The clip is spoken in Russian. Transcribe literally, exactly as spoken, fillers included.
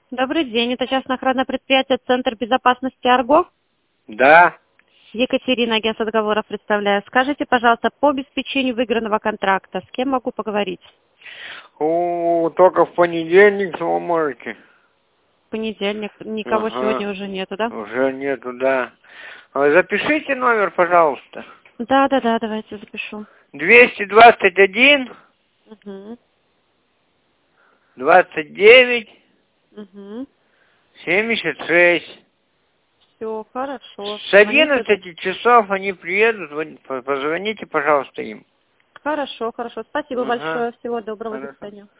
Добрый день, это частное охранное предприятие «Центр безопасности Арго». Да. Екатерина, агентство договоров, представляю. Скажите, пожалуйста, по обеспечению выигранного контракта, с кем могу поговорить? У, только в понедельник вы можете. Понедельник, никого Ага. сегодня уже нету, да? Уже нету, да. А запишите номер, пожалуйста. Да, да, да, давайте запишу. двести двадцать один, Угу, двадцать девять, угу. семьдесят шесть. Все, хорошо. С Звоните. одиннадцати часов они приедут, вы позвоните, пожалуйста, им. Хорошо, хорошо. Спасибо Ага. большое. Всего доброго. До Хорошо. свидания.